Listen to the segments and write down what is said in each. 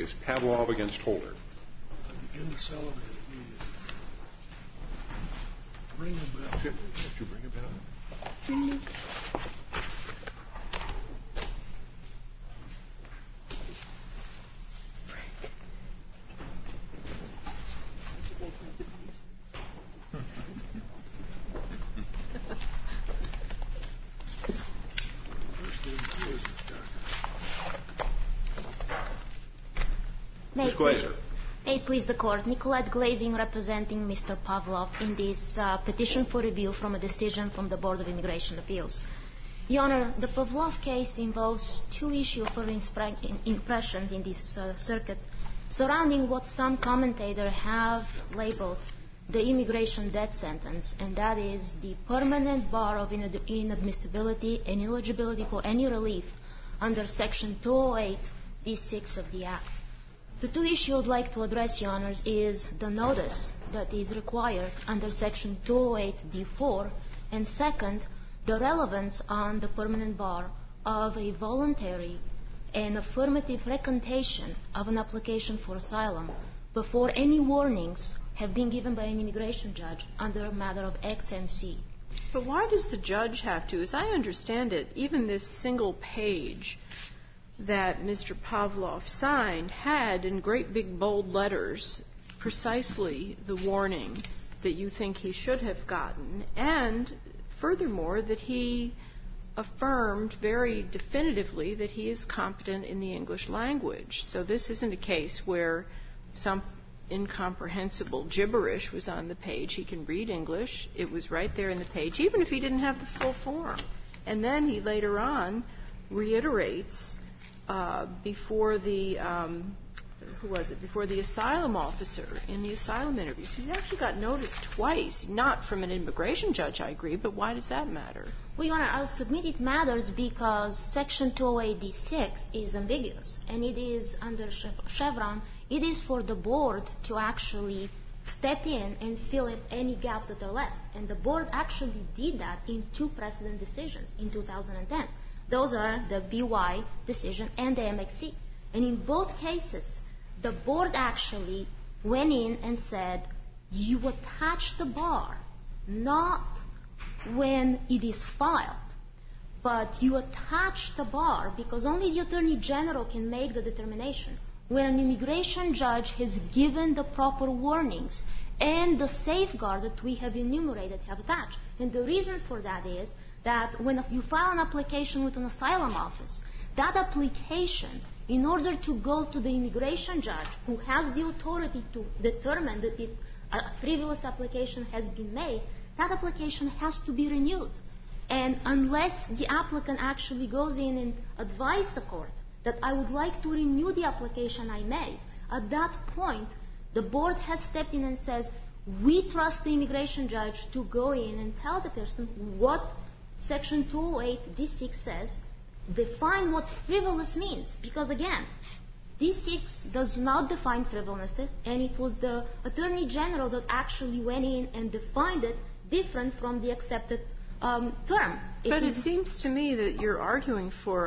case, Pavlov against Holder. Begin to celebrate immediately. Ring a bell. Did you ring a bell? Ding. Ms. Glazer. May it please the Court, Nicolette Glazing representing Mr. Pavlov in this petition for review from a decision from the Board of Immigration Appeals. Your Honor, the Pavlov case involves two issues for impressions in this circuit surrounding what some commentators have labeled the immigration death sentence, and that is the permanent bar of inadmissibility and ineligibility for any relief under Section 208 D6 of the Act. The two issues I'd like to address, Your Honors, is the notice that is required under Section 208 D4, and second, the relevance on the permanent bar of a voluntary and affirmative recantation of an application for asylum before any warnings have been given by an immigration judge under a matter of XMC. But why does the judge have to? As I understand it, even this single page that Mr. Pavlov signed had in great big bold letters precisely the warning that you think he should have gotten, and furthermore that he affirmed very definitively that he is competent in the English language. So this isn't a case where some incomprehensible gibberish was on the page. He can read English. It was right there in the page, even if he didn't have the full form. And then he later on reiterates before the before the asylum officer in the asylum interviews. He's actually got notice twice, not from an immigration judge, I agree, but why does that matter? Well, Your Honor, I'll submit it matters because Section 208D6 is ambiguous, and it is under Chevron, it is for the board to actually step in and fill in any gaps that are left. And the board actually did that in two precedent decisions in 2010. Those are the BY decision and the MXC. And in both cases, the board actually went in and said, you attach the bar, not when it is filed, but you attach the bar because only the Attorney General can make the determination when an immigration judge has given the proper warnings and the safeguard that we have enumerated have attached. And the reason for that is that when you file an application with an asylum office, that application, in order to go to the immigration judge who has the authority to determine that a frivolous application has been made, that application has to be renewed. And unless the applicant actually goes in and advises the court that I would like to renew the application I made, at that point, the board has stepped in and says, we trust the immigration judge to go in and tell the person what Section 208 D6 says, define what frivolous means. Because again, D6 does not define frivolousness, and it was the Attorney General that actually went in and defined it different from the accepted term. But it seems to me that you're arguing for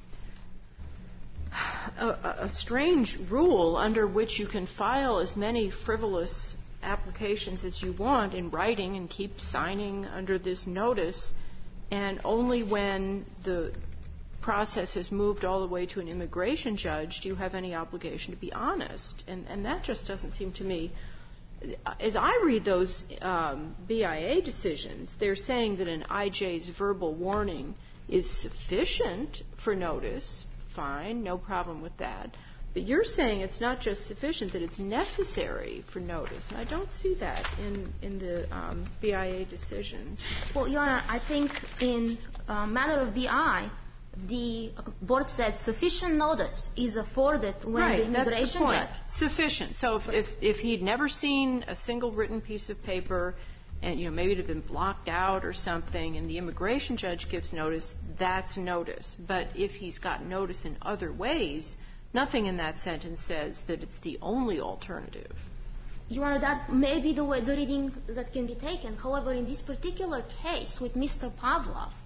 a strange rule under which you can file as many frivolous applications as you want in writing and keep signing under this notice, and only when the process has moved all the way to an immigration judge do you have any obligation to be honest. And that just doesn't seem to me. As I read those BIA decisions, they're saying that an IJ's verbal warning is sufficient for notice. Fine, no problem with that. But you're saying it's not just sufficient, that it's necessary for notice. And I don't see that in the BIA decisions. Well, Your Honor, I think in matter of BI, the board said sufficient notice is afforded when the immigration judge. Sufficient. So if he'd never seen a single written piece of paper, and maybe it had been blocked out or something, and the immigration judge gives notice, that's notice. But if he's got notice in other ways, nothing in that sentence says that it's the only alternative. Your Honor, that may be the reading that can be taken. However, in this particular case with Mr. Pavlov,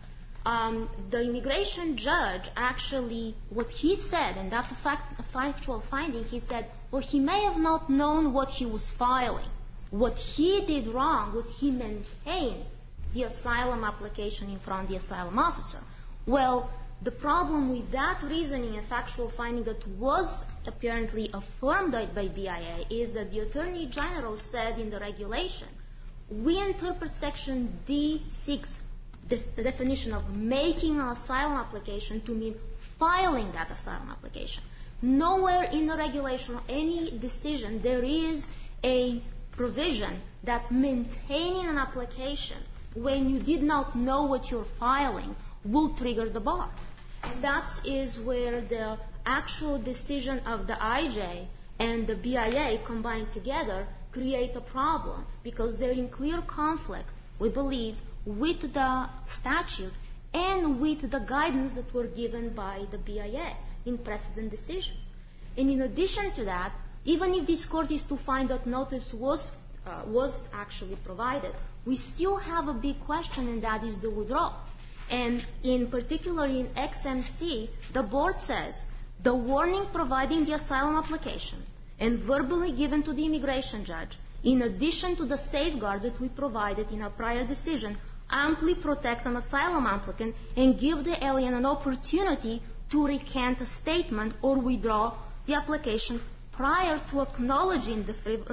the immigration judge actually, what he said, and that's a factual finding, he said, well, he may have not known what he was filing. What he did wrong was he maintained the asylum application in front of the asylum officer. Well, the problem with that reasoning and factual finding that was apparently affirmed by BIA is that the Attorney General said in the regulation, we interpret Section D6, the definition of making an asylum application, to mean filing that asylum application. Nowhere in the regulation or any decision there is a provision that maintaining an application when you did not know what you're filing will trigger the bar. And that is where the actual decision of the IJ and the BIA combined together create a problem, because they're in clear conflict, we believe, with the statute and with the guidance that were given by the BIA in precedent decisions. And in addition to that, even if this court is to find that notice was actually provided, we still have a big question, and that is the withdrawal. And in particular in XMC, the board says the warning providing the asylum application and verbally given to the immigration judge, in addition to the safeguard that we provided in our prior decision, amply protect an asylum applicant and give the alien an opportunity to recant a statement or withdraw the application prior to acknowledging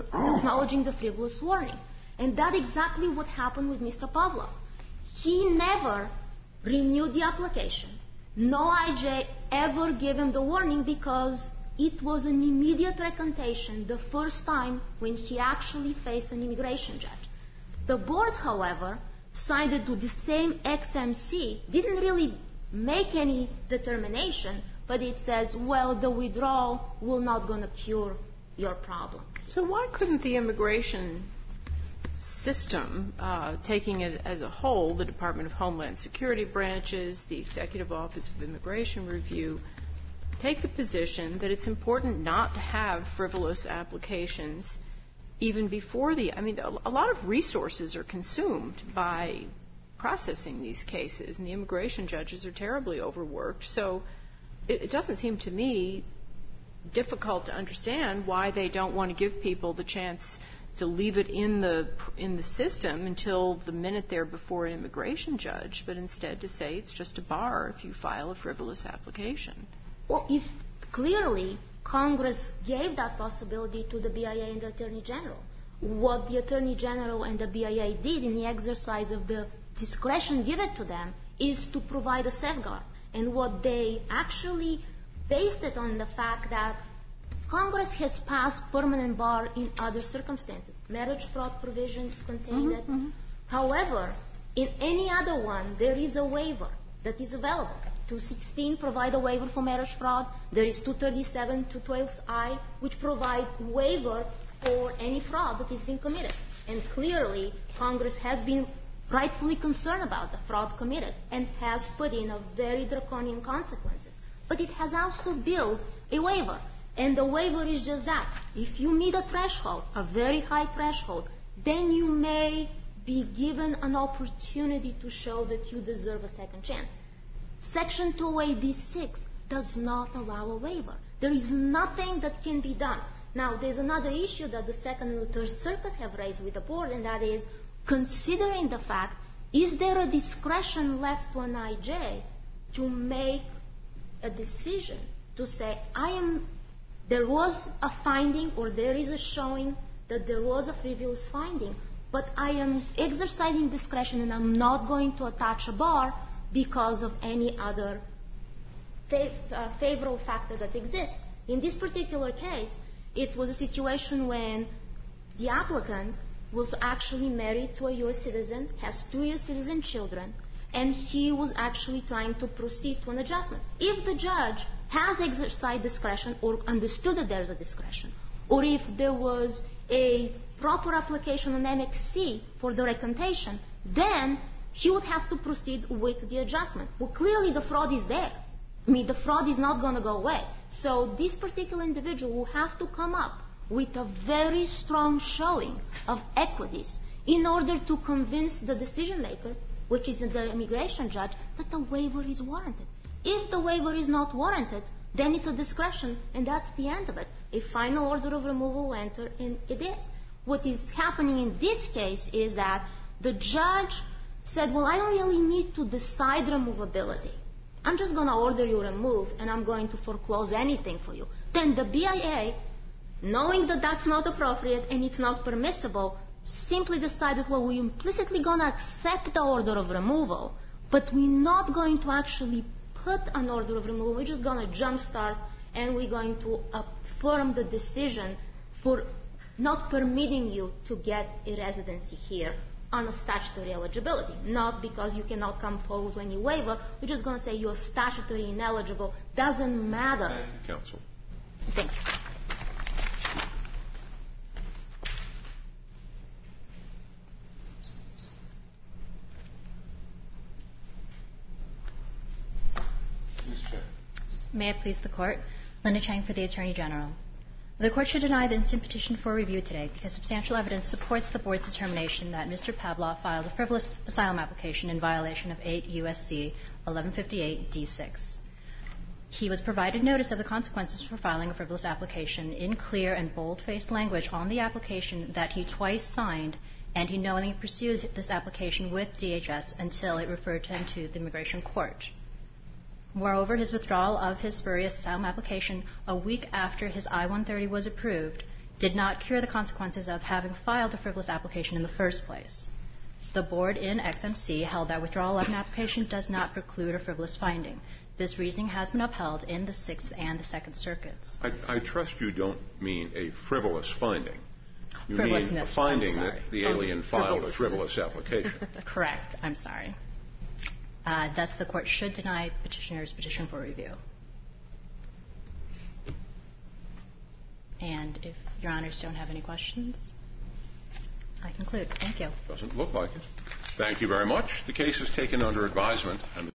the frivolous warning. And that's exactly what happened with Mr. Pavlov. He never renewed the application. No IJ ever gave him the warning because it was an immediate recantation the first time when he actually faced an immigration judge. The board, however, cited to the same XMC, didn't really make any determination, but it says, well, the withdrawal will not going to cure your problem. So why couldn't the immigration system, taking it as a whole, the Department of Homeland Security branches, the Executive Office of Immigration Review, take the position that it's important not to have frivolous applications even before a lot of resources are consumed by processing these cases, and the immigration judges are terribly overworked. So it doesn't seem to me difficult to understand why they don't want to give people the chance to leave it in the system until the minute they're before an immigration judge, but instead to say it's just a bar if you file a frivolous application. Well, if clearly Congress gave that possibility to the BIA and the Attorney General, what the Attorney General and the BIA did in the exercise of the discretion given to them is to provide a safeguard. And what they actually based it on the fact that Congress has passed permanent bar in other circumstances. Marriage fraud provisions contain it. However, in any other one, there is a waiver that is available. 216 provide a waiver for marriage fraud. There is 237 to 12I, which provide waiver for any fraud that is being committed. And clearly, Congress has been rightfully concerned about the fraud committed and has put in a very draconian consequences. But it has also built a waiver. And the waiver is just that. If you meet a threshold, a very high threshold, then you may be given an opportunity to show that you deserve a second chance. Section 286 does not allow a waiver. There is nothing that can be done. Now, there's another issue that the Second and the Third Circuit have raised with the board, and that is considering the fact, is there a discretion left to an IJ to make a decision to say, there was a finding or there is a showing that there was a frivolous finding, but I am exercising discretion and I'm not going to attach a bar because of any other favorable factor that exists. In this particular case, it was a situation when the applicant was actually married to a U.S. citizen, has 2 U.S. citizen children, and he was actually trying to proceed to an adjustment. If the judge has exercised discretion or understood that there's a discretion, or if there was a proper application on MXC for the recantation, then he would have to proceed with the adjustment. Well, clearly the fraud is there. The fraud is not going to go away. So this particular individual will have to come up with a very strong showing of equities in order to convince the decision maker which is the immigration judge, that the waiver is warranted. If the waiver is not warranted, then it's a discretion, and that's the end of it. A final order of removal will enter, and it is. What is happening in this case is that the judge said, well, I don't really need to decide removability. I'm just going to order you removed, and I'm going to foreclose anything for you. Then the BIA, knowing that that's not appropriate and it's not permissible, simply decided, well, we're implicitly going to accept the order of removal, but we're not going to actually put an order of removal. We're just going to jumpstart, and we're going to affirm the decision for not permitting you to get a residency here on a statutory eligibility, not because you cannot come forward with any waiver. We're just going to say you're statutory ineligible. Doesn't matter. Thank you, counsel. Thank you. Ms. Chen. May it please the Court. Linda Chang for the Attorney General. The Court should deny the instant petition for review today because substantial evidence supports the Board's determination that Mr. Pavlov filed a frivolous asylum application in violation of 8 U.S.C. 1158 D6. He was provided notice of the consequences for filing a frivolous application in clear and bold-faced language on the application that he twice signed, and he knowingly pursued this application with DHS until it referred him to the Immigration Court. Moreover, his withdrawal of his spurious asylum application a week after his I-130 was approved did not cure the consequences of having filed a frivolous application in the first place. The Board in XMC held that withdrawal of an application does not preclude a frivolous finding. This reasoning has been upheld in the Sixth and the Second Circuits. I trust you don't mean a frivolous finding. You mean a Frivolousness, finding I'm that sorry. the alien filed a Frivolousness. frivolous application. Correct. I'm sorry. Thus, the Court should deny petitioner's petition for review. And if Your Honors don't have any questions, I conclude. Thank you. Doesn't look like it. Thank you very much. The case is taken under advisement. And